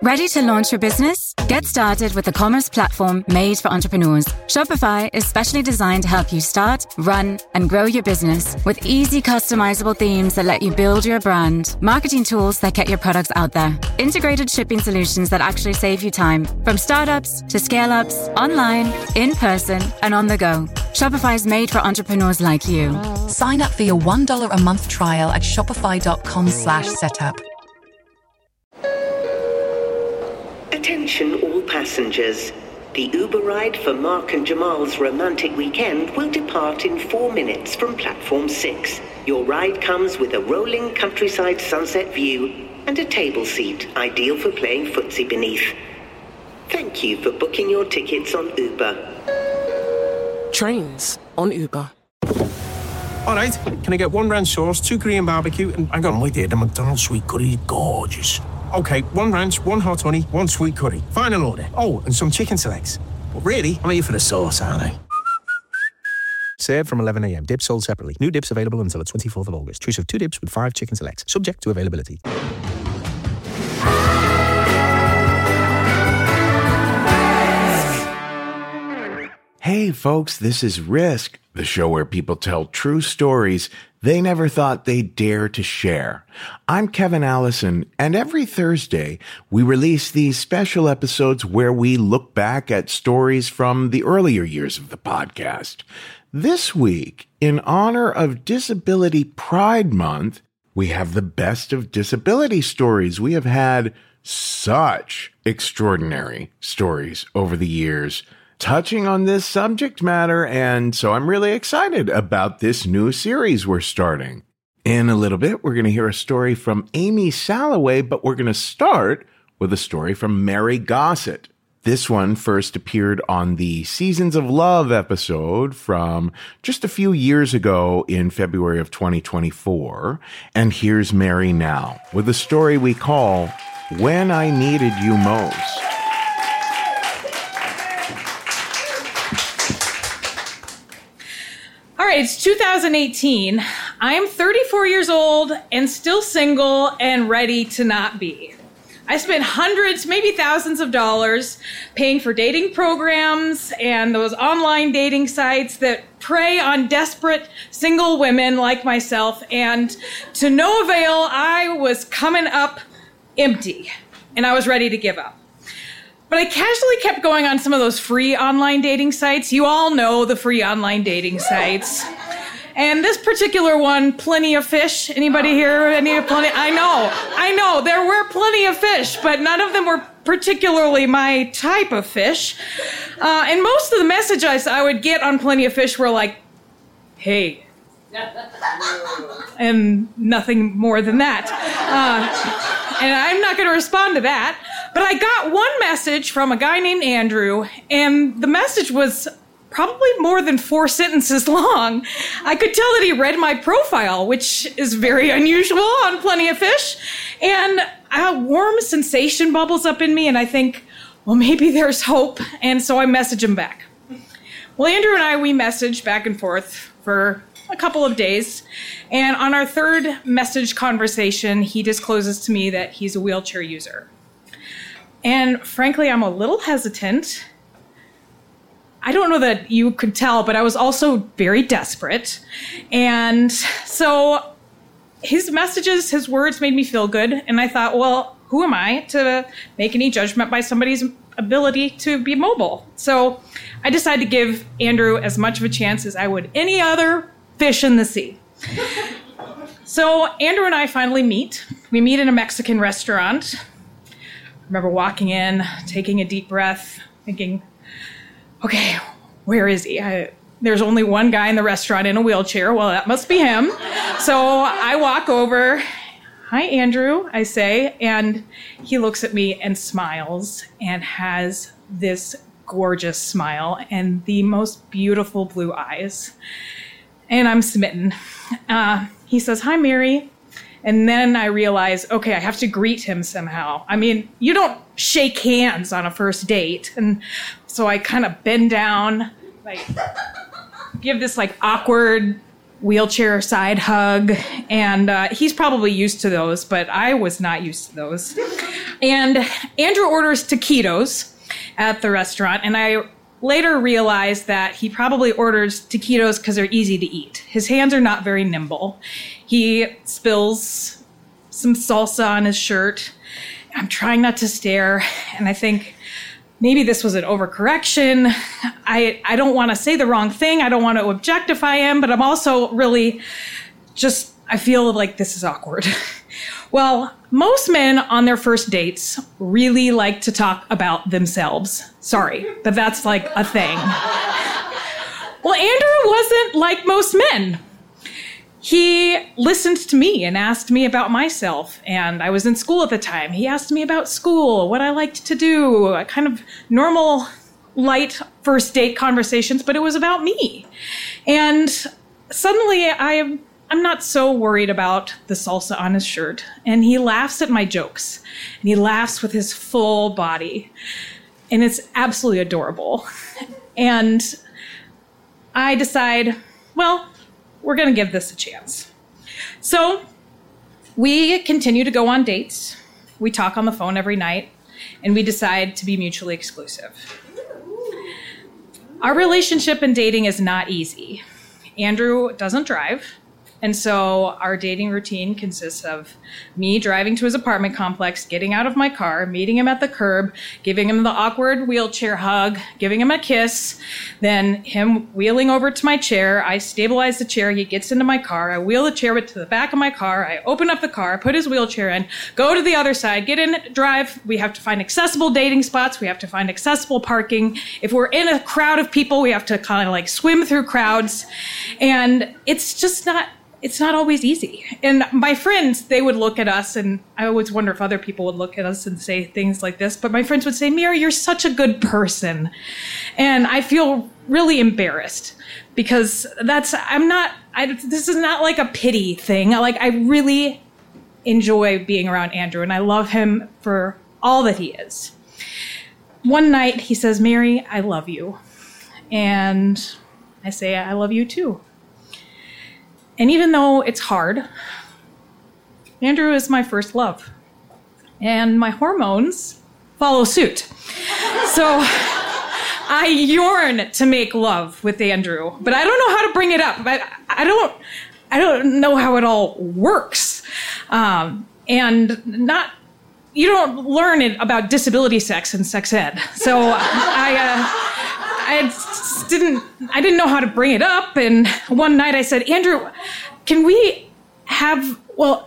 Ready to launch your business? Get started with the commerce platform made for entrepreneurs. Shopify is specially designed to help you start, run, and grow your business with easy customizable themes that let you build your brand, marketing tools that get your products out there, integrated shipping solutions that actually save you time, from startups to scale-ups, online, in person, and on the go. Shopify is made for entrepreneurs like you. Sign up for your $1 a month trial at shopify.com/setup. Attention all passengers. The Uber ride for Mark and Jamal's romantic weekend will depart in 4 minutes from platform 6. Your ride comes with a rolling countryside sunset view and a table seat ideal for playing footsie beneath. Thank you for booking your tickets on Uber. Trains on Uber. All right, can I get 1 ranch sauce, 2 Korean barbecue, and hang on, wait there, the McDonald's sweet curry, gorgeous. Okay, 1 ranch, 1 hot honey, 1 sweet curry. Final order. Oh, and some chicken selects. But really, I'm here for the sauce, aren't I? Served from 11 a.m. Dips sold separately. New dips available until the 24th of August. Choose of 2 dips with 5 chicken selects. Subject to availability. Hey folks, this is Risk, the show where people tell true stories they never thought they'd dare to share. I'm Kevin Allison, and every Thursday we release these special episodes where we look back at stories from the earlier years of the podcast. This week, in honor of Disability Pride Month, we have the best of disability stories. We have had such extraordinary stories over the years touching on this subject matter, and so I'm really excited about this new series we're starting. In a little bit, we're going to hear a story from Amy Salloway, but we're going to start with a story from Mary Gossett. This one first appeared on the Seasons of Love episode from just a few years ago in February of 2024, and here's Mary now with a story we call When I Needed You Most. All right, it's 2018. I'm 34 years old and still single and ready to not be. I spent hundreds, maybe thousands of dollars paying for dating programs and those online dating sites that prey on desperate single women like myself, and to no avail, I was coming up empty and I was ready to give up. But I casually kept going on some of those free online dating sites. You all know the free online dating sites. And this particular one, Plenty of Fish. Anybody here? I know. There were plenty of fish, but none of them were particularly my type of fish. And most of the messages I would get on Plenty of Fish were like, hey. And nothing more than that. And I'm not going to respond to that. But I got one message from a guy named Andrew, and the message was probably more than 4 sentences long. I could tell that he read my profile, which is very unusual on Plenty of Fish. And a warm sensation bubbles up in me, and I think, well, maybe there's hope. And so I message him back. Well, Andrew and I, we messaged back and forth for a couple of days. And on our third message conversation, he discloses to me that he's a wheelchair user. And frankly, I'm a little hesitant. I don't know that you could tell, but I was also very desperate. And so his messages, his words made me feel good. And I thought, well, who am I to make any judgment by somebody's ability to be mobile? So I decided to give Andrew as much of a chance as I would any other fish in the sea. So Andrew and I finally meet. We meet in a Mexican restaurant. I remember walking in, taking a deep breath, thinking, okay, where is he? There's only one guy in the restaurant in a wheelchair. Well, that must be him. So I walk over. Hi, Andrew, I say, and he looks at me and smiles and has this gorgeous smile and the most beautiful blue eyes. And I'm smitten. He says, hi, Mary. And then I realize, okay, I have to greet him somehow. I mean, you don't shake hands on a first date. And so I kind of bend down, like give this like awkward wheelchair side hug. And he's probably used to those, but I was not used to those. And Andrew orders taquitos at the restaurant, and I later realized that he probably orders taquitos because they're easy to eat. His hands are not very nimble. He spills some salsa on his shirt. I'm trying not to stare, and I think maybe this was an overcorrection. I don't want to say the wrong thing. I don't want to objectify him, but I'm also really I feel like this is awkward. Well, most men on their first dates really like to talk about themselves. Sorry, but that's like a thing. Well, Andrew wasn't like most men. He listened to me and asked me about myself, and I was in school at the time. He asked me about school, what I liked to do, kind of normal, light first date conversations, but it was about me. And suddenly I'm not so worried about the salsa on his shirt, and he laughs at my jokes, and he laughs with his full body, and it's absolutely adorable. And I decide, well, we're going to give this a chance. So we continue to go on dates. We talk on the phone every night, and we decide to be mutually exclusive. Our relationship and dating is not easy. Andrew doesn't drive, and so our dating routine consists of me driving to his apartment complex, getting out of my car, meeting him at the curb, giving him the awkward wheelchair hug, giving him a kiss, then him wheeling over to my chair. I stabilize the chair. He gets into my car. I wheel the chair to the back of my car. I open up the car, put his wheelchair in, go to the other side, get in, drive. We have to find accessible dating spots. We have to find accessible parking. If we're in a crowd of people, we have to kind of like swim through crowds. And it's not always easy. And my friends, they would look at us, and I always wonder if other people would look at us and say things like this, but my friends would say, Mary, you're such a good person. And I feel really embarrassed because this is not like a pity thing. I really enjoy being around Andrew, and I love him for all that he is. One night he says, Mary, I love you. And I say, I love you too. And even though it's hard, Andrew is my first love. And my hormones follow suit. So I yearn to make love with Andrew, but I don't know how to bring it up. I don't know how it all works. You don't learn it about disability sex in sex ed. So I didn't know how to bring it up, and one night I said, Andrew, can we have,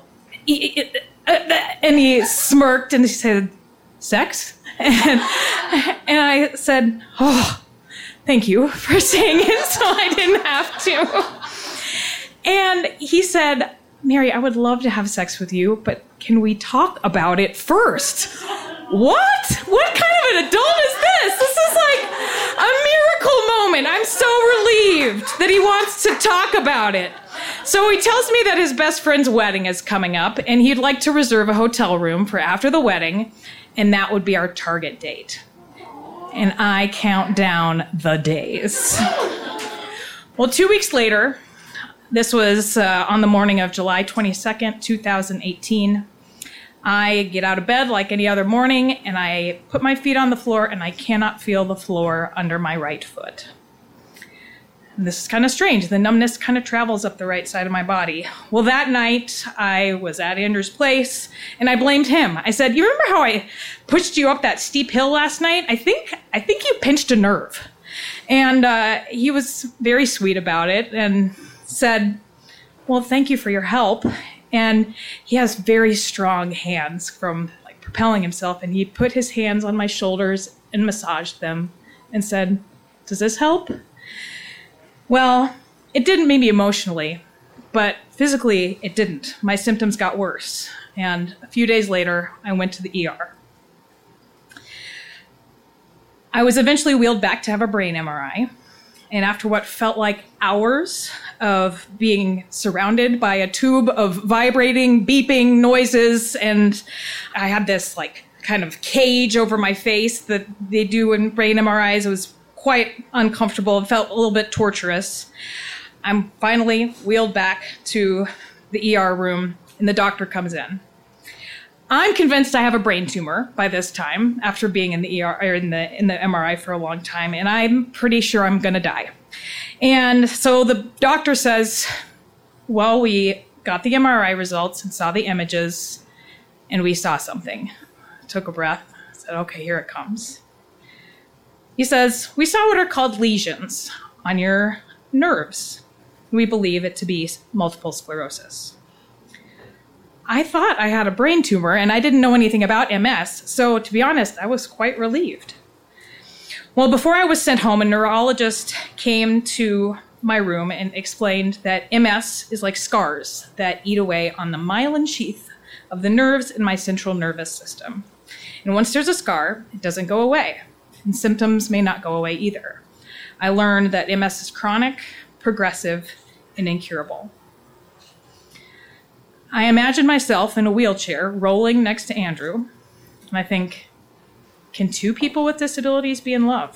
and he smirked and he said, sex? And I said, oh, thank you for saying it so I didn't have to. And he said, Mary, I would love to have sex with you, but can we talk about it first? What? What kind of an adult is this? This is like a miracle moment. I'm so relieved that he wants to talk about it. So he tells me that his best friend's wedding is coming up, and he'd like to reserve a hotel room for after the wedding, and that would be our target date. And I count down the days. Well, 2 weeks later, this was on the morning of July 22nd, 2018. I get out of bed like any other morning, and I put my feet on the floor, and I cannot feel the floor under my right foot. And this is kind of strange. The numbness kind of travels up the right side of my body. Well, that night, I was at Andrew's place, and I blamed him. I said, you remember how I pushed you up that steep hill last night? I think you pinched a nerve. And he was very sweet about it and said, well, thank you for your help. And he has very strong hands from propelling himself, and he put his hands on my shoulders and massaged them and said, does this help? Well, it didn't maybe emotionally, but physically it didn't. My symptoms got worse, and a few days later I went to the ER. I was eventually wheeled back to have a brain MRI. And after what felt like hours of being surrounded by a tube of vibrating, beeping noises, and I had this kind of cage over my face that they do in brain MRIs, it was quite uncomfortable. It felt a little bit torturous. I'm finally wheeled back to the ER room, and the doctor comes in. I'm convinced I have a brain tumor by this time, after being in the ER or in the MRI for a long time, and I'm pretty sure I'm going to die. And so the doctor says, well, we got the MRI results and saw the images, and we saw something. I took a breath, said, okay, here it comes. He says, we saw what are called lesions on your nerves. We believe it to be multiple sclerosis. I thought I had a brain tumor, and I didn't know anything about MS, so to be honest, I was quite relieved. Well, before I was sent home, a neurologist came to my room and explained that MS is like scars that eat away on the myelin sheath of the nerves in my central nervous system. And once there's a scar, it doesn't go away, and symptoms may not go away either. I learned that MS is chronic, progressive, and incurable. I imagine myself in a wheelchair rolling next to Andrew, and I think, can two people with disabilities be in love?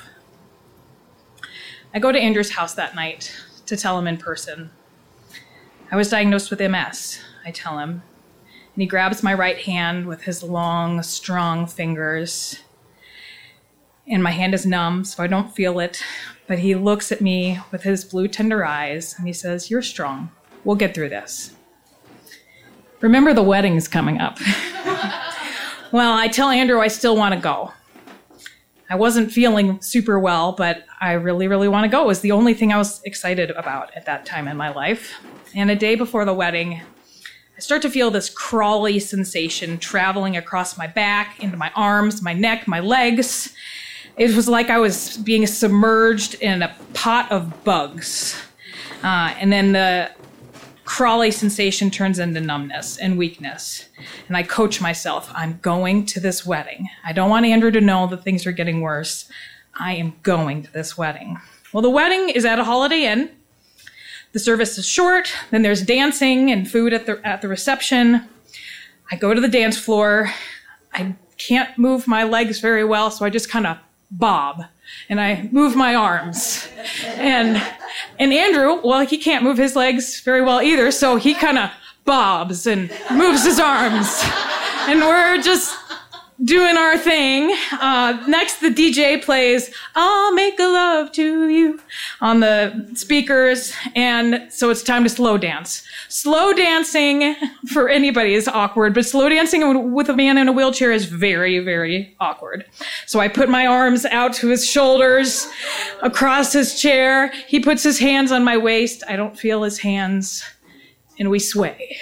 I go to Andrew's house that night to tell him in person. I was diagnosed with MS, I tell him, and he grabs my right hand with his long, strong fingers, and my hand is numb, so I don't feel it, but he looks at me with his blue, tender eyes, and he says, you're strong. We'll get through this. Remember, the wedding's coming up. Well, I tell Andrew I still want to go. I wasn't feeling super well, but I really, really want to go. It was the only thing I was excited about at that time in my life. And a day before the wedding, I start to feel this crawly sensation traveling across my back, into my arms, my neck, my legs. It was like I was being submerged in a pot of bugs. And then the crawly sensation turns into numbness and weakness. And I coach myself, I'm going to this wedding. I don't want Andrew to know that things are getting worse. I am going to this wedding. Well, the wedding is at a Holiday Inn. The service is short. Then there's dancing and food at the reception. I go to the dance floor. I can't move my legs very well, so I just kind of bob. And I move my arms. And Andrew, well, he can't move his legs very well either, so he kind of bobs and moves his arms. And we're just doing our thing. Next, the DJ plays, I'll make a love to you on the speakers. And so it's time to slow dance. Slow dancing for anybody is awkward, but slow dancing with a man in a wheelchair is very, very awkward. So I put my arms out to his shoulders, across his chair. He puts his hands on my waist. I don't feel his hands. And we sway.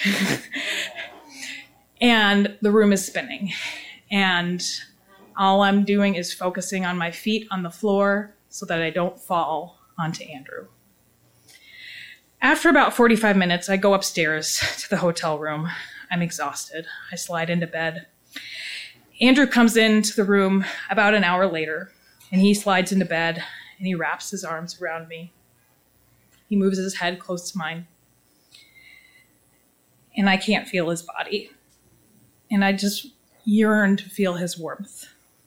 And the room is spinning. And all I'm doing is focusing on my feet on the floor so that I don't fall onto Andrew. After about 45 minutes, I go upstairs to the hotel room. I'm exhausted. I slide into bed. Andrew comes into the room about an hour later, and he slides into bed, and he wraps his arms around me. He moves his head close to mine. And I can't feel his body. And I just yearn to feel his warmth.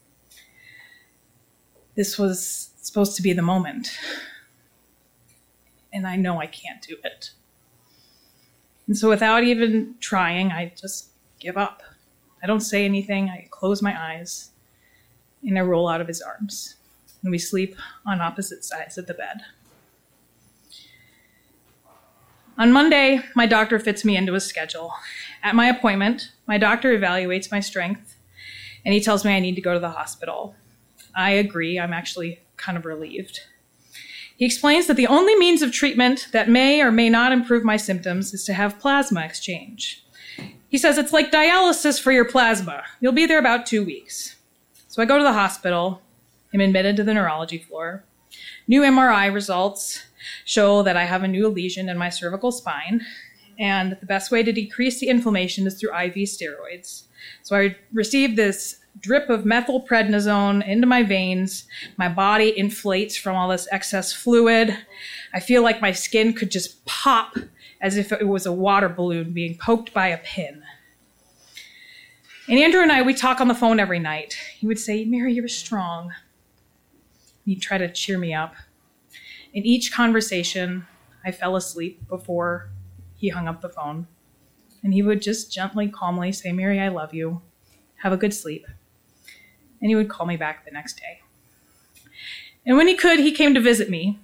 This was supposed to be the moment. And I know I can't do it. And so without even trying, I just give up. I don't say anything. I close my eyes and I roll out of his arms. And we sleep on opposite sides of the bed. On Monday, my doctor fits me into his schedule. At my appointment, my doctor evaluates my strength, and he tells me I need to go to the hospital. I agree. I'm actually kind of relieved. He explains that the only means of treatment that may or may not improve my symptoms is to have plasma exchange. He says it's like dialysis for your plasma. You'll be there about 2 weeks. So I go to the hospital. I'm admitted to the neurology floor. New MRI results show that I have a new lesion in my cervical spine, and the best way to decrease the inflammation is through IV steroids. So I received this drip of methylprednisone into my veins. My body inflates from all this excess fluid. I feel like my skin could just pop as if it was a water balloon being poked by a pin. And Andrew and I, we talk on the phone every night. He would say, Mary, you're strong. He'd try to cheer me up. In each conversation, I fell asleep before he hung up the phone. And he would just gently, calmly say, Mary, I love you. have a good sleep. And he would call me back the next day. And when he could, he came to visit me.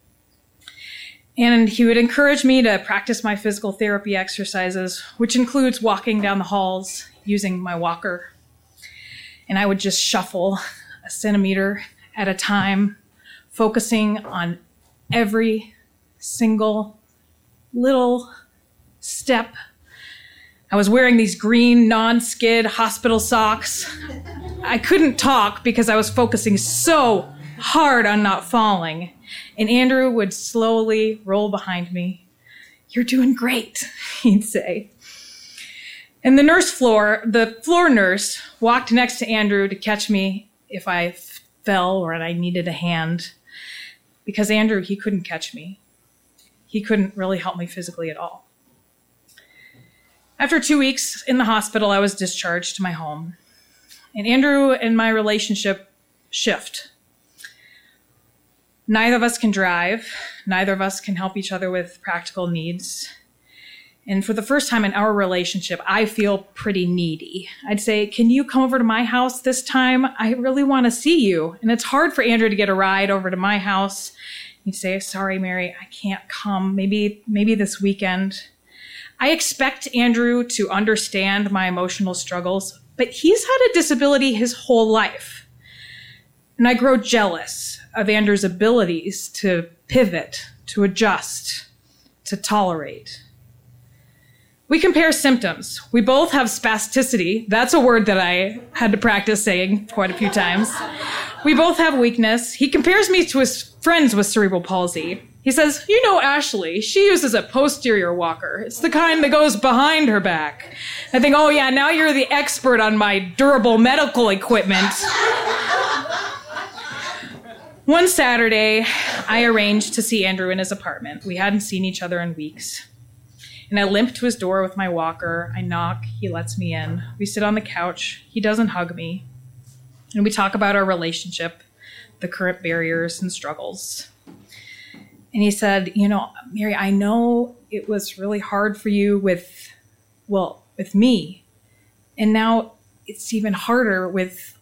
And he would encourage me to practice my physical therapy exercises, which includes walking down the halls using my walker. And I would just shuffle a centimeter at a time, focusing on every single little step. I was wearing these green non-skid hospital socks. I couldn't talk because I was focusing so hard on not falling. And Andrew would slowly roll behind me. "You're doing great," he'd say. And the floor nurse walked next to Andrew to catch me if I fell or I needed a hand. Because Andrew, he couldn't catch me. He couldn't really help me physically at all. After 2 weeks in the hospital, I was discharged to my home. And Andrew and my relationship shift. Neither of us can drive. Neither of us can help each other with practical needs. And for the first time in our relationship, I feel pretty needy. I'd say, "Can you come over to my house this time? I really want to see you." And it's hard for Andrew to get a ride over to my house. He'd say, "Sorry, Mary, I can't come. Maybe this weekend." I expect Andrew to understand my emotional struggles, but he's had a disability his whole life. And I grow jealous of Andrew's abilities to pivot, to adjust, to tolerate. We compare symptoms. We both have spasticity. That's a word that I had to practice saying quite a few times. We both have weakness. He compares me to his friends with cerebral palsy. He says, "You know Ashley, she uses a posterior walker. It's the kind that goes behind her back." I think, "Oh yeah, now you're the expert on my durable medical equipment." One Saturday, I arranged to see Andrew in his apartment. We hadn't seen each other in weeks. And I limp to his door with my walker. I knock, he lets me in. We sit on the couch. He doesn't hug me. And we talk about our relationship, the current barriers and struggles. And he said, "You know, Mary, I know it was really hard for you with me. And now it's even harder with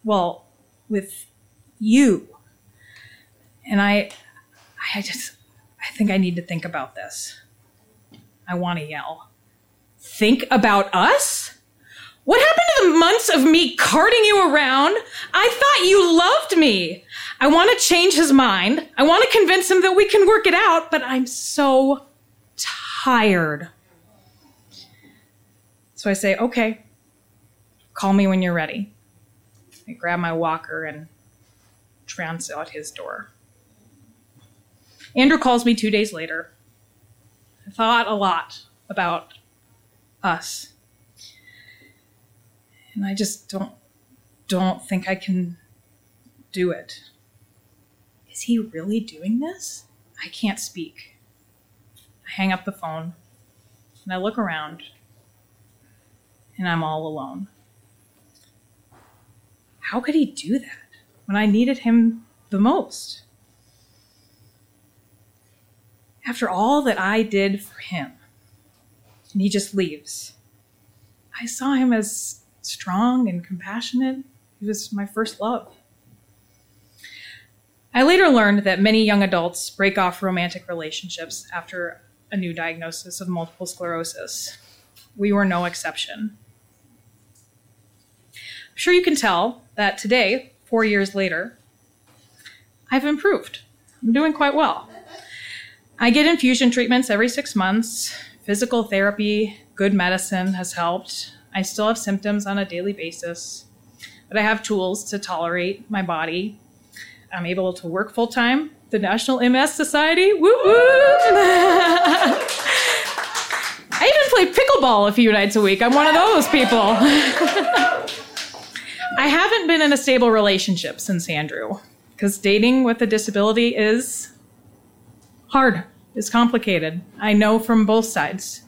you." And I think I need to think about this. I want to yell. "Think about us? What happened to the months of me carting you around? I thought you loved me. I want to change his mind. I want to convince him that we can work it out, but I'm so tired." So I say, "Okay, call me when you're ready." I grab my walker and trounce out his door. Andrew calls me 2 days later. I thought a lot about us. And I just don't think I can do it. Is he really doing this? I can't speak. I hang up the phone and I look around and I'm all alone. How could he do that when I needed him the most? After all that I did for him, and he just leaves. I saw him as strong and compassionate. He was my first love. I later learned that many young adults break off romantic relationships after a new diagnosis of multiple sclerosis. We were no exception. I'm sure you can tell that today, 4 years later, I've improved. I'm doing quite well. I get infusion treatments every 6 months. Physical therapy, good medicine has helped. I still have symptoms on a daily basis, but I have tools to tolerate my body. I'm able to work full-time. The National MS Society, woo-woo! I even play pickleball a few nights a week. I'm one of those people. I haven't been in a stable relationship since Andrew, because dating with a disability is hard. It's complicated. I know from both sides.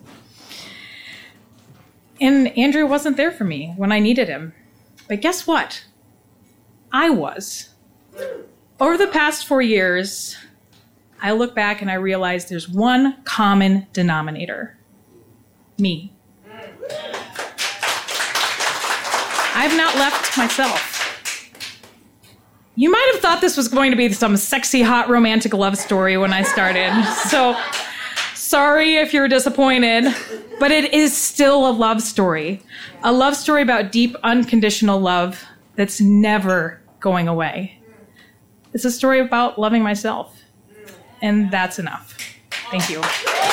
And Andrew wasn't there for me when I needed him. But guess what? I was. Over the past 4 years, I look back and I realize there's one common denominator. Me. I've not left myself. You might have thought this was going to be some sexy, hot, romantic love story when I started. So, sorry if you're disappointed, but it is still a love story. A love story about deep, unconditional love that's never going away. It's a story about loving myself. And that's enough. Thank you.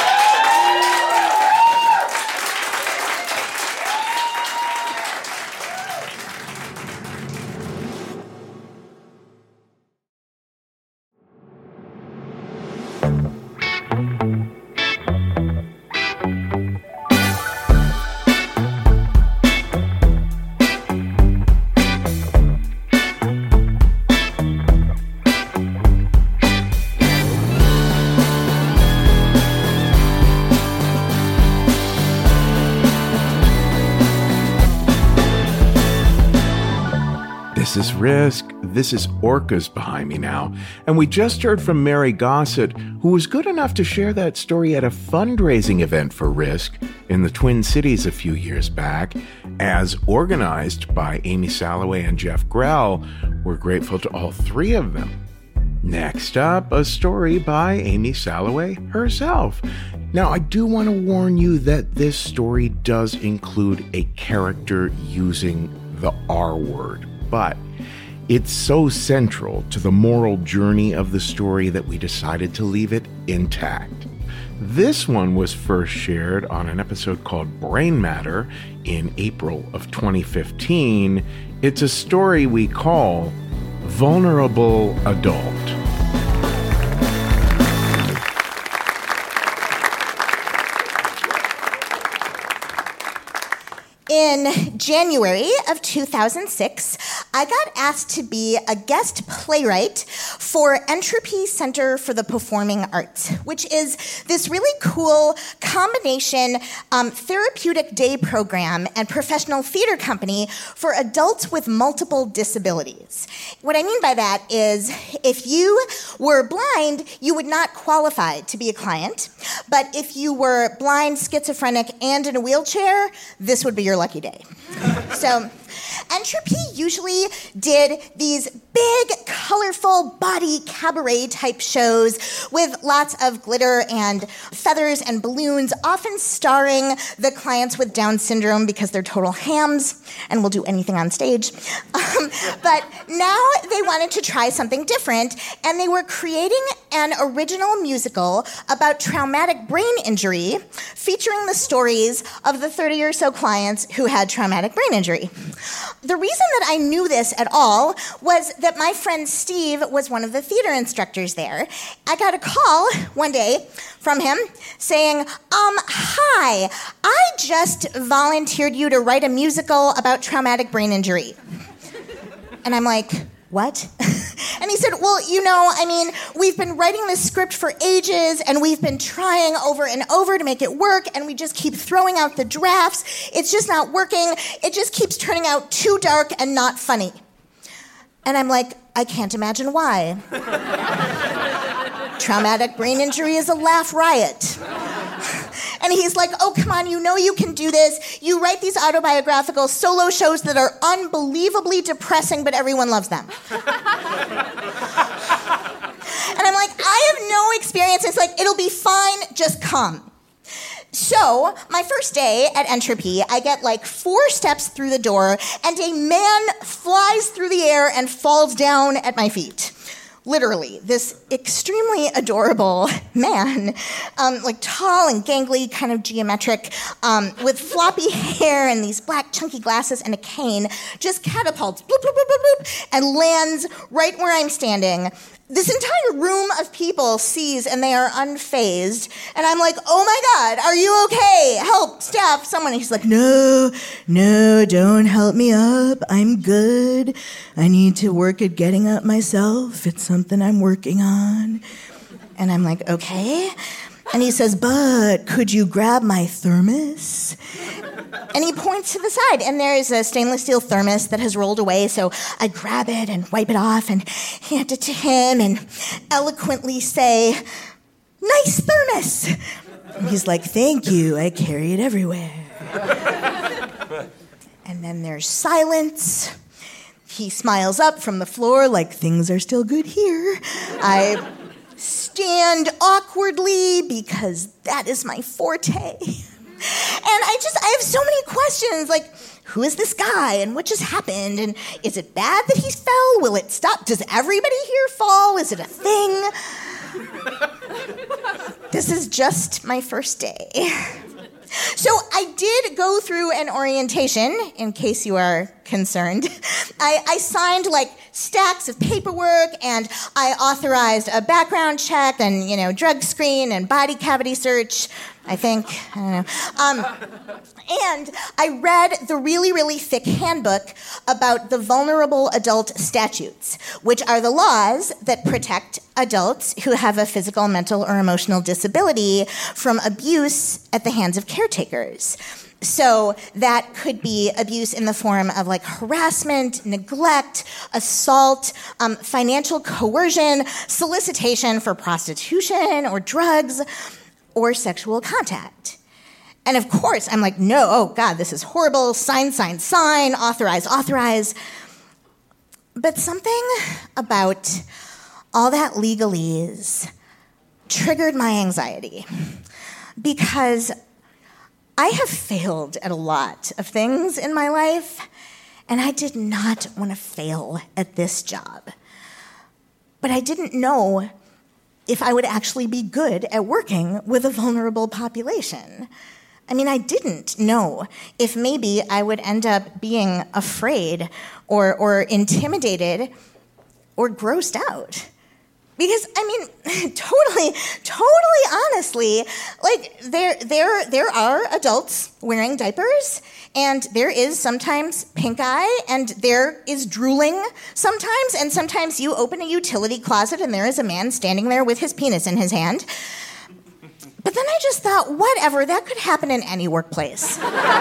This is Risk. This is Orcas behind me now. And we just heard from Mary Gossett, who was good enough to share that story at a fundraising event for Risk in the Twin Cities a few years back, as organized by Amy Salloway and Jeff Grell. We're grateful to all three of them. Next up, a story by Amy Salloway herself. Now, I do want to warn you that this story does include a character using the R word, but it's so central to the moral journey of the story that we decided to leave it intact. This one was first shared on an episode called Brain Matter in April of 2015. It's a story we call Vulnerable Adult. In January of 2006, I got asked to be a guest playwright for Entropy Center for the Performing Arts, which is this really cool combination therapeutic day program and professional theater company for adults with multiple disabilities. What I mean by that is if you were blind, you would not qualify to be a client, but if you were blind, schizophrenic, and in a wheelchair, this would be your lucky day. So Entropy usually did these big, colorful body cabaret type shows with lots of glitter and feathers and balloons, often starring the clients with Down syndrome because they're total hams and will do anything on stage. But now they wanted to try something different, and they were creating an original musical about traumatic brain injury featuring the stories of the 30 or so clients who had traumatic brain injury. The reason that I knew this at all was that my friend Steve was one of the theater instructors there. I got a call one day from him saying, hi, I just volunteered you to write a musical about traumatic brain injury. And I'm like, what? And he said, well, we've been writing this script for ages, and we've been trying over and over to make it work, and we just keep throwing out the drafts. It's just not working. It just keeps turning out too dark and not funny. And I'm like, I can't imagine why. Traumatic brain injury is a laugh riot. And he's like, oh, come on, you know you can do this. You write these autobiographical solo shows that are unbelievably depressing, but everyone loves them. And I'm like, I have no experience. It's like, it'll be fine, just come. So, my first day at Entropy, I get like 4 steps through the door, and a man flies through the air and falls down at my feet. Literally, this extremely adorable man, like tall and gangly, kind of geometric, with floppy hair and these black chunky glasses and a cane, just catapults, bloop, bloop, bloop, bloop, bloop, and lands right where I'm standing. This entire room of people sees, and they are unfazed. And I'm like, oh my God, are you okay? Help, staff, someone. And he's like, no, don't help me up. I'm good. I need to work at getting up myself. It's something I'm working on. And I'm like, okay. And he says, but could you grab my thermos? And he points to the side, and there's a stainless steel thermos that has rolled away, so I grab it and wipe it off and hand it to him and eloquently say, nice thermos. And he's like, thank you, I carry it everywhere. And then there's silence. He smiles up from the floor like things are still good here. I stand awkwardly because that is my forte. And I have so many questions, like, who is this guy and what just happened? And is it bad that he fell? Will it stop? Does everybody here fall? Is it a thing? This is just my first day. So I did go through an orientation, in case you are concerned. I signed like stacks of paperwork, and I authorized a background check and, drug screen and body cavity search, I think. I don't know. And I read the really, really thick handbook about the vulnerable adult statutes, which are the laws that protect adults who have a physical, mental, or emotional disability from abuse at the hands of caretakers. So that could be abuse in the form of like harassment, neglect, assault, financial coercion, solicitation for prostitution or drugs, or sexual contact. And of course, I'm like, no, oh God, this is horrible. Sign, authorize. But something about all that legalese triggered my anxiety because I have failed at a lot of things in my life, and I did not want to fail at this job. But I didn't know if I would actually be good at working with a vulnerable population. I mean, I didn't know if maybe I would end up being afraid or intimidated or grossed out. Because, I mean, totally honestly, like, there are adults wearing diapers, and there is sometimes pink eye, and there is drooling sometimes, and sometimes you open a utility closet and there is a man standing there with his penis in his hand. But then I just thought, whatever, that could happen in any workplace.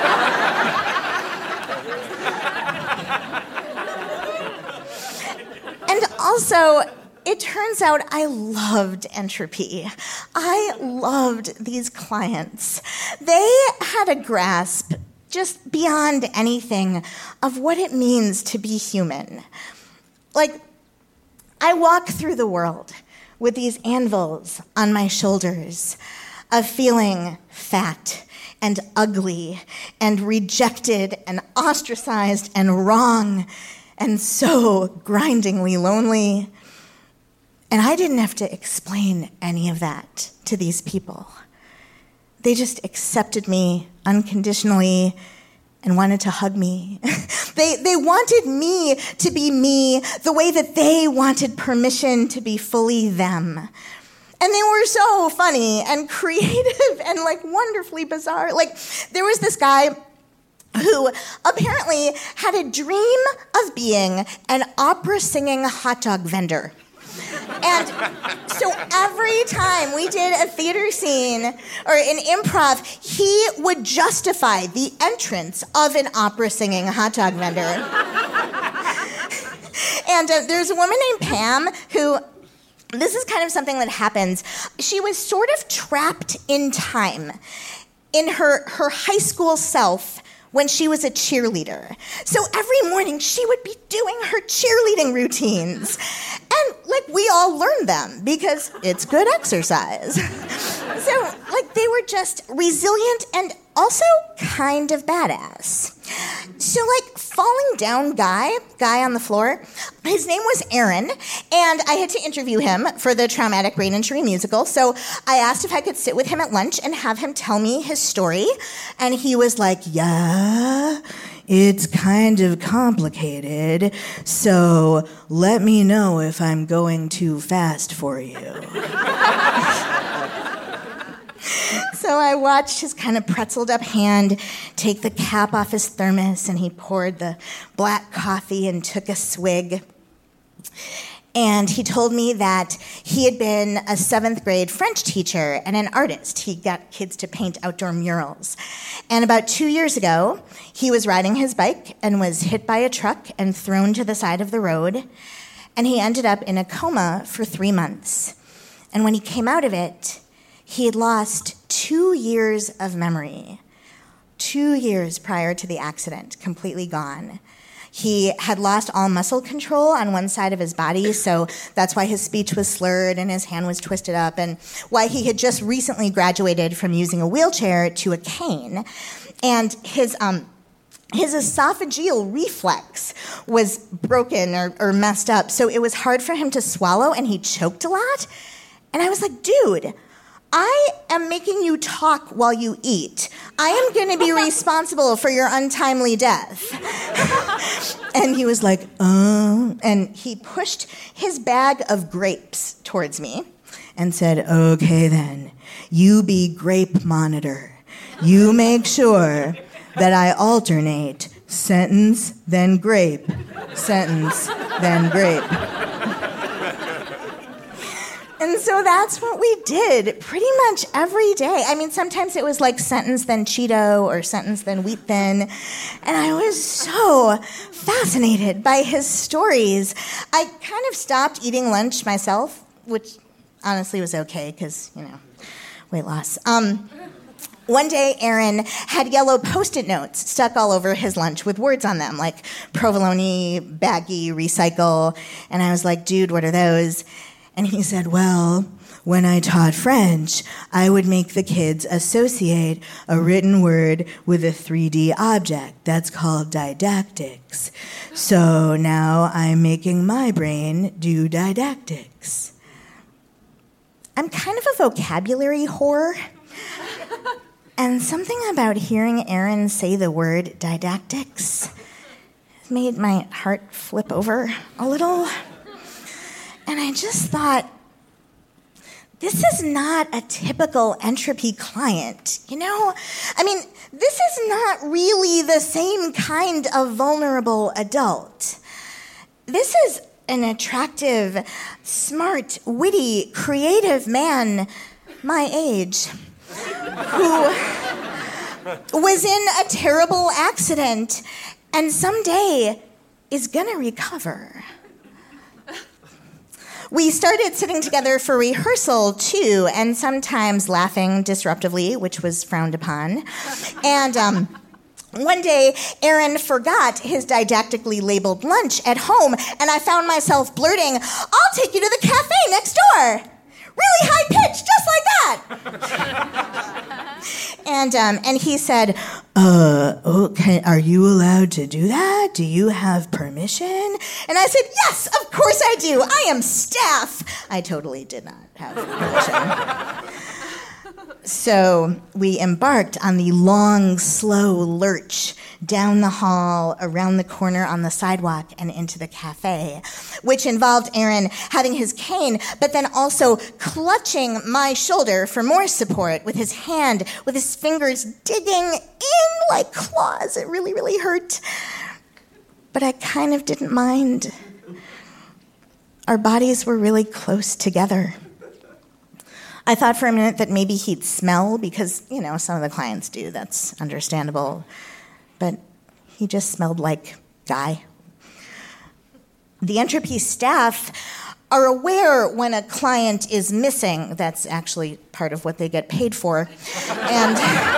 And also, it turns out I loved Entropy. I loved these clients. They had a grasp, just beyond anything, of what it means to be human. Like, I walk through the world with these anvils on my shoulders of feeling fat and ugly and rejected and ostracized and wrong and so grindingly lonely. And I didn't have to explain any of that to these people. They just accepted me unconditionally and wanted to hug me. They wanted me to be me the way that they wanted permission to be fully them. And they were so funny and creative and like wonderfully bizarre. Like, there was this guy who apparently had a dream of being an opera singing hot dog vendor. And so every time we did a theater scene or an improv, he would justify the entrance of an opera singing hot dog vendor. And there's a woman named Pam who, this is kind of something that happens. She was sort of trapped in time in her high school self when she was a cheerleader. So every morning she would be doing her cheerleading routines. And like, we all learned them because it's good exercise. So like, they were just resilient and also kind of badass. So like, falling down guy on the floor, his name was Aaron, and I had to interview him for the Traumatic Brain Injury musical. So I asked if I could sit with him at lunch and have him tell me his story. And he was like, yeah, it's kind of complicated. So let me know if I'm going too fast for you. So I watched his kind of pretzeled up hand take the cap off his thermos, and he poured the black coffee and took a swig. And he told me that he had been a 7th grade French teacher and an artist. He got kids to paint outdoor murals. And about 2 years ago, he was riding his bike and was hit by a truck and thrown to the side of the road. And he ended up in a coma for 3 months. And when he came out of it, he had lost 2 years of memory. 2 years prior to the accident, completely gone. He had lost all muscle control on one side of his body, so that's why his speech was slurred and his hand was twisted up, and why he had just recently graduated from using a wheelchair to a cane. And his esophageal reflex was broken or messed up, so it was hard for him to swallow, and he choked a lot. And I was like, dude, I am making you talk while you eat. I am going to be responsible for your untimely death. And he was like, and he pushed his bag of grapes towards me and said, okay then, you be grape monitor. You make sure that I alternate sentence, then grape, sentence, then grape. And so that's what we did pretty much every day. I mean, sometimes it was like sentence, then Cheeto, or sentence, then wheat thin. And I was so fascinated by his stories. I kind of stopped eating lunch myself, which honestly was okay because, weight loss. One day, Aaron had yellow Post-it notes stuck all over his lunch with words on them, like provolone, baggy, recycle. And I was like, dude, what are those? And he said, well, when I taught French, I would make the kids associate a written word with a 3D object. That's called didactics. So now I'm making my brain do didactics. I'm kind of a vocabulary whore. And something about hearing Aaron say the word didactics made my heart flip over a little. And I just thought, this is not a typical Entropy client, I mean, this is not really the same kind of vulnerable adult. This is an attractive, smart, witty, creative man my age who was in a terrible accident and someday is gonna recover. We started sitting together for rehearsal, too, and sometimes laughing disruptively, which was frowned upon. And one day, Aaron forgot his didactically labeled lunch at home, and I found myself blurting, I'll take you to the cafe next door. Really high pitch, just like that. And he said, okay, are you allowed to do that? Do you have permission? And I said, yes, of course I do. I am staff. I totally did not have permission. So we embarked on the long, slow lurch down the hall, around the corner on the sidewalk, and into the cafe, which involved Aaron having his cane, but then also clutching my shoulder for more support with his hand, with his fingers digging in like claws. It really, really hurt. But I kind of didn't mind. Our bodies were really close together. I thought for a minute that maybe he'd smell because, some of the clients do. That's understandable. But he just smelled like guy. The Entropy staff are aware when a client is missing. That's actually part of what they get paid for. And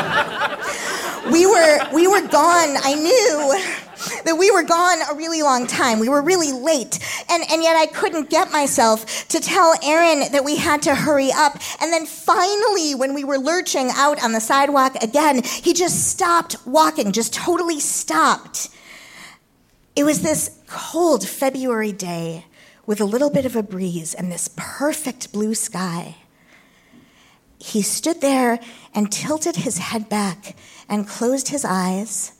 we were gone. I knew that we were gone a really long time. We were really late. And yet I couldn't get myself to tell Aaron that we had to hurry up. And then finally, when we were lurching out on the sidewalk again, he just stopped walking, just totally stopped. It was this cold February day with a little bit of a breeze and this perfect blue sky. He stood there and tilted his head back and closed his eyes.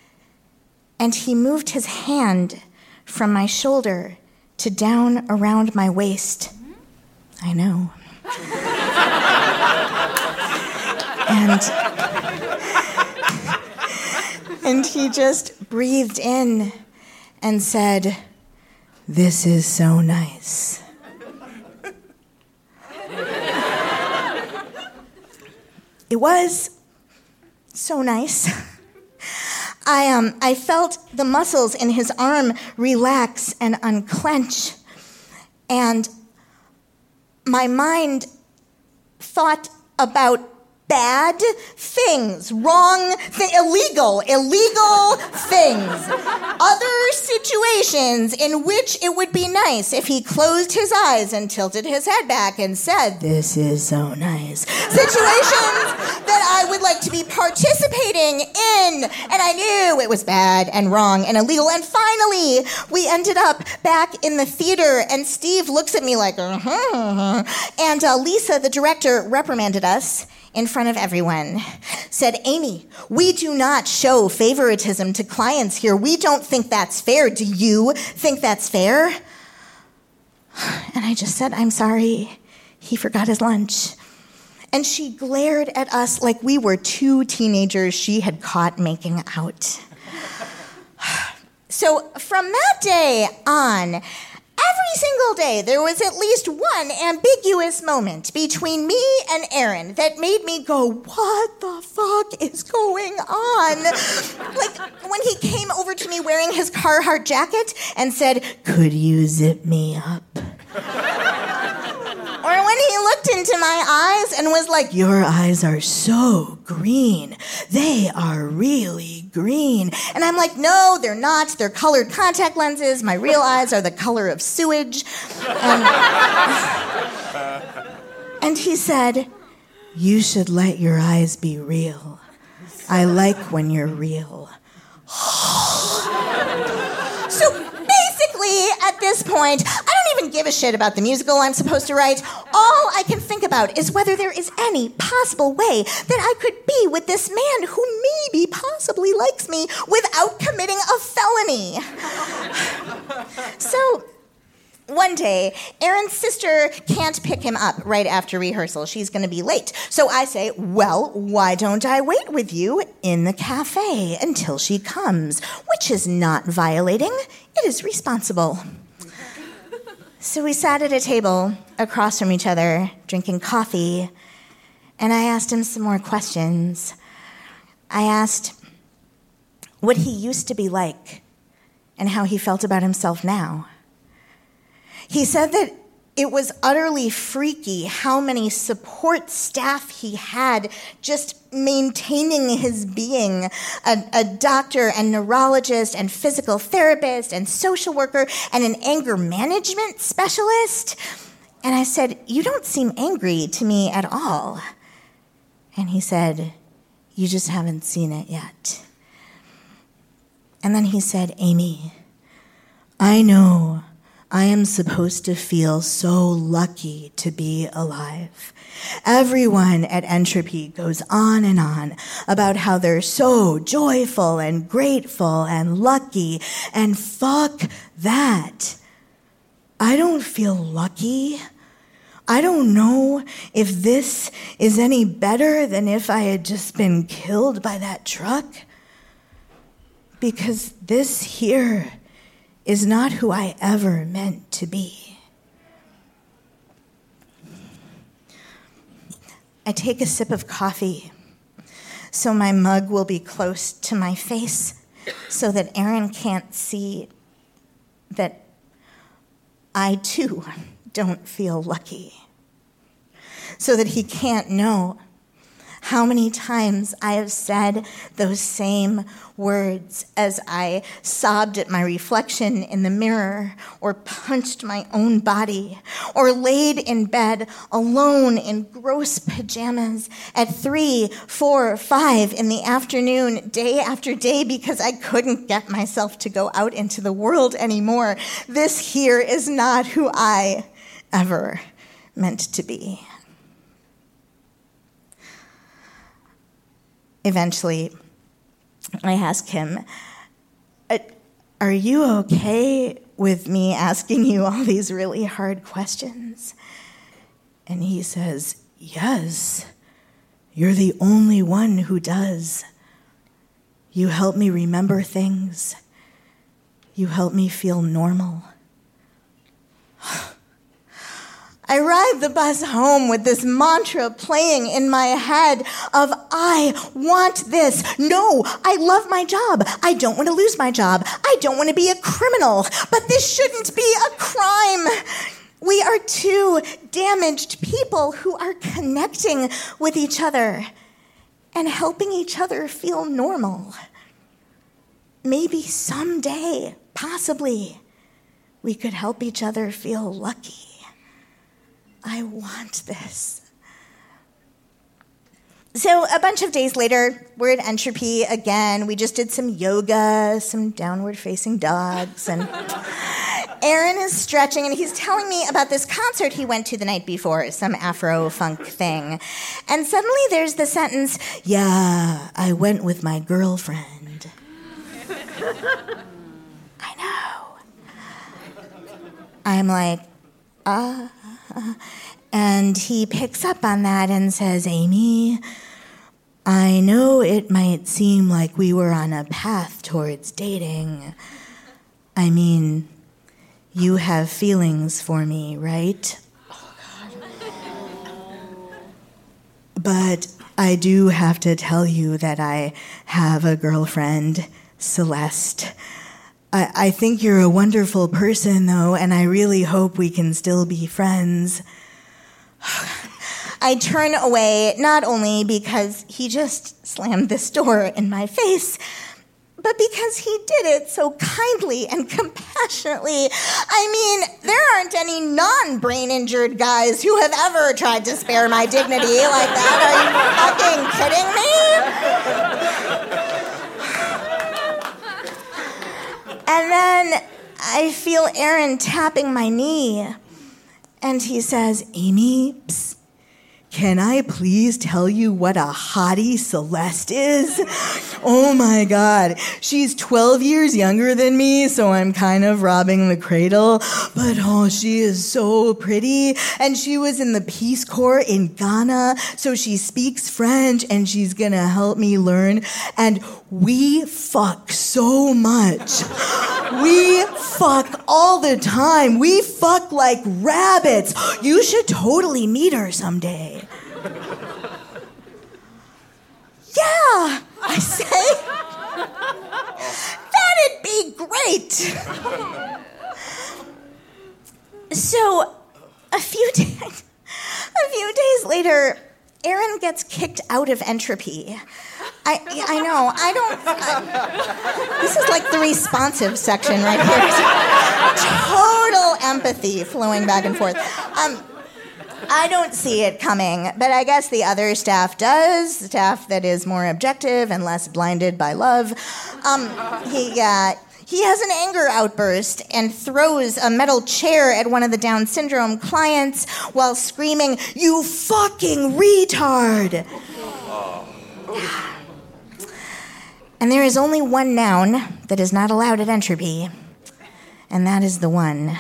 And he moved his hand from my shoulder to down around my waist. I know. And he just breathed in and said, "This is so nice." It was so nice. I felt the muscles in his arm relax and unclench, and my mind thought about bad things, illegal things. Other situations in which it would be nice if he closed his eyes and tilted his head back and said, "This is so nice." Situations that I would like to be participating in. And I knew it was bad and wrong and illegal. And finally, we ended up back in the theater, and Steve looks at me like, And Lisa, the director, reprimanded us in front of everyone. Said, "Amy, we do not show favoritism to clients here. We don't think that's fair. Do you think that's fair?" And I just said, "I'm sorry. He forgot his lunch." And she glared at us like we were two teenagers she had caught making out. So from that day on, every single day, there was at least one ambiguous moment between me and Aaron that made me go, "What the fuck is going on?" Like when he came over to me wearing his Carhartt jacket and said, "Could you zip me up?" Or when he looked into my eyes and was like, "Your eyes are so green. They are really green." And I'm like, "No, they're not. They're colored contact lenses. My real eyes are the color of sewage." And he said, "You should let your eyes be real. I like when you're real." So basically, at this point, I don't even give a shit about the musical I'm supposed to write. All I can think about is whether there is any possible way that I could be with this man who maybe possibly likes me without committing a felony. So one day, Aaron's sister can't pick him up right after rehearsal. She's going to be late. So I say, "Well, why don't I wait with you in the cafe until she comes?" Which is not violating. It is responsible. So we sat at a table across from each other, drinking coffee, and I asked him some more questions. I asked what he used to be like and how he felt about himself now. He said that it was utterly freaky how many support staff he had just maintaining his being, a doctor and neurologist and physical therapist and social worker and an anger management specialist. And I said, "You don't seem angry to me at all." And he said, "You just haven't seen it yet." And then he said, "Amy, I know I am supposed to feel so lucky to be alive. Everyone at Entropy goes on and on about how they're so joyful and grateful and lucky, and fuck that. I don't feel lucky. I don't know if this is any better than if I had just been killed by that truck, because this here is not who I ever meant to be." I take a sip of coffee so my mug will be close to my face so that Aaron can't see that I too don't feel lucky, so that he can't know how many times I have said those same words as I sobbed at my reflection in the mirror, or punched my own body, or laid in bed alone in gross pajamas at 3, 4, 5 in the afternoon, day after day, because I couldn't get myself to go out into the world anymore. This here is not who I ever meant to be. Eventually, I asked him, "Are you okay with me asking you all these really hard questions?" And he says, "Yes, you're the only one who does. You help me remember things. You help me feel normal." I ride the bus home with this mantra playing in my head of, "I want this. No, I love my job. I don't want to lose my job. I don't want to be a criminal. But this shouldn't be a crime. We are two damaged people who are connecting with each other and helping each other feel normal. Maybe someday, possibly, we could help each other feel lucky. I want this. So a bunch of days later, we're at Entropy again. We just did some yoga, some downward-facing dogs, and Aaron is stretching, and he's telling me about this concert he went to the night before, some Afro-funk thing. And suddenly there's the sentence, "Yeah, I went with my girlfriend." I know. I'm like, and he picks up on that and says, "Amy, I know it might seem like we were on a path towards dating. I mean, you have feelings for me, right? But I do have to tell you that I have a girlfriend, Celeste. I think you're a wonderful person, though, and I really hope we can still be friends." I turn away, not only because he just slammed this door in my face, but because he did it so kindly and compassionately. I mean, there aren't any non-brain injured guys who have ever tried to spare my dignity like that. Are you fucking kidding me? And then I feel Aaron tapping my knee, and he says, "Amy, psst, can I please tell you what a hottie Celeste is? Oh my God, she's 12 years younger than me, so I'm kind of robbing the cradle, but oh, she is so pretty, and she was in the Peace Corps in Ghana, so she speaks French, and she's gonna help me learn, and we fuck so much. We fuck all the time. We fuck like rabbits. You should totally meet her someday." "Yeah," I say. "That'd be great." So, a few days later, Aaron gets kicked out of Entropy. I know, this is like the responsive section right here. Total empathy flowing back and forth. I don't see it coming, but I guess the other staff does, staff that is more objective and less blinded by love. He has an anger outburst and throws a metal chair at one of the Down syndrome clients while screaming, "You fucking retard!" And there is only one noun that is not allowed at Entropy, and that is the one.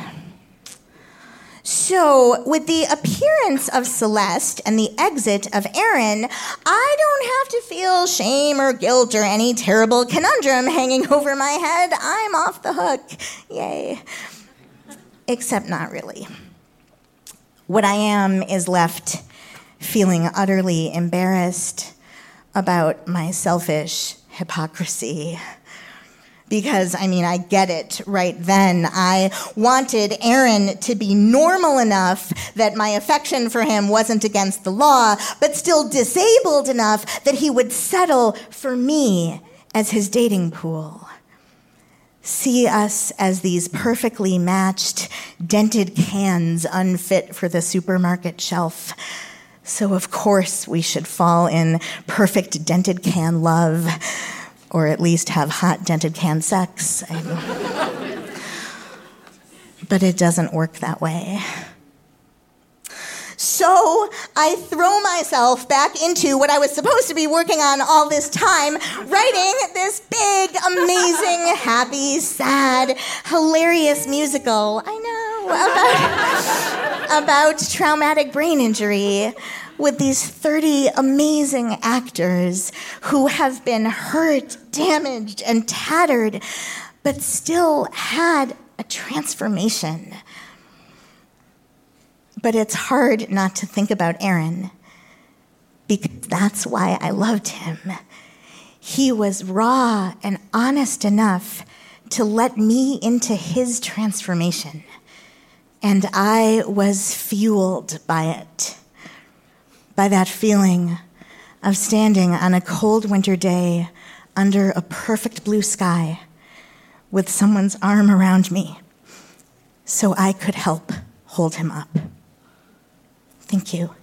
So, with the appearance of Celeste and the exit of Aaron, I don't have to feel shame or guilt or any terrible conundrum hanging over my head. I'm off the hook. Yay. Except not really. What I am is left feeling utterly embarrassed about my selfish hypocrisy. Because, I get it right then. I wanted Aaron to be normal enough that my affection for him wasn't against the law, but still disabled enough that he would settle for me as his dating pool. See us as these perfectly matched, dented cans unfit for the supermarket shelf. So of course we should fall in perfect dented can love, or at least have hot dented can sex. But it doesn't work that way. So I throw myself back into what I was supposed to be working on all this time, writing this big, amazing, happy, sad, hilarious musical, about traumatic brain injury, with these 30 amazing actors who have been hurt, damaged, and tattered, but still had a transformation. But it's hard not to think about Aaron, because that's why I loved him. He was raw and honest enough to let me into his transformation. And I was fueled by it, by that feeling of standing on a cold winter day under a perfect blue sky with someone's arm around me so I could help hold him up. Thank you.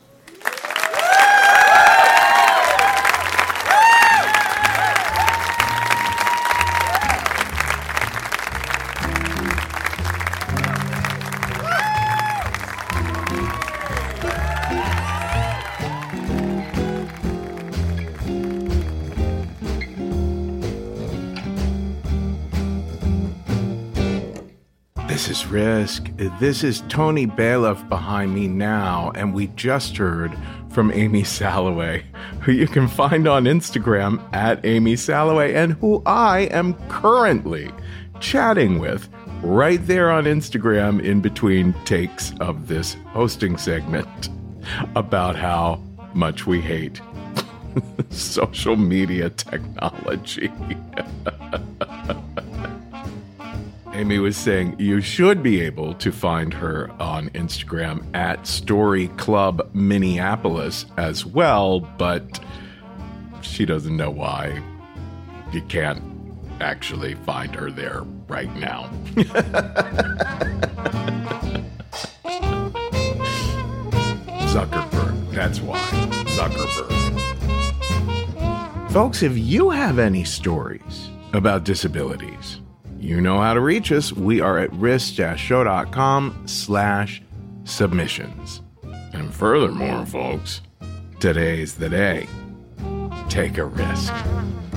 This is Risk. This is Tony Bailiff behind me now, and we just heard from Amy Salloway, who you can find on Instagram at Amy Salloway, and who I am currently chatting with right there on Instagram in between takes of this hosting segment about how much we hate social media technology. Amy was saying you should be able to find her on Instagram at Story Club Minneapolis as well, but she doesn't know why you can't actually find her there right now. Zuckerberg, that's why. Zuckerberg. Folks, if you have any stories about disabilities, you know how to reach us. We are at risk-show.com/submissions. And furthermore, folks, today's the day. Take a risk.